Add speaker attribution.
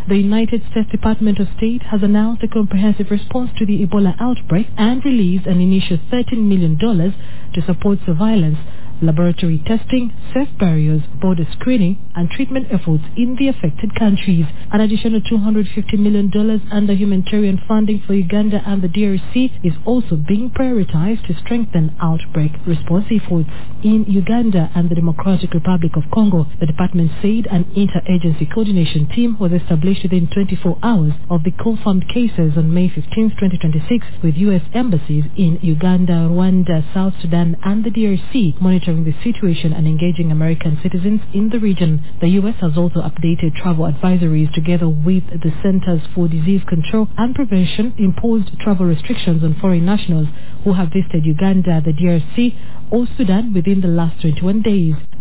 Speaker 1: The United States Department of State has announced a comprehensive response to the Ebola outbreak and released an initial $13 million to support surveillance, laboratory testing, safe barriers, border screening, and treatment efforts in the affected countries. An additional $250 million under humanitarian funding for Uganda and the DRC is also being prioritized to strengthen outbreak response efforts. In Uganda and the Democratic Republic of Congo, the department said an interagency coordination team was established within 24 hours of the confirmed cases on May 15, 2026, with U.S. embassies in Uganda, Rwanda, South Sudan, and the DRC monitoring the situation and engaging American citizens in the region. The U.S. has also updated travel advisories together with the Centers for Disease Control and Prevention, imposed travel restrictions on foreign nationals who have visited Uganda, the DRC, or Sudan within the last 21 days.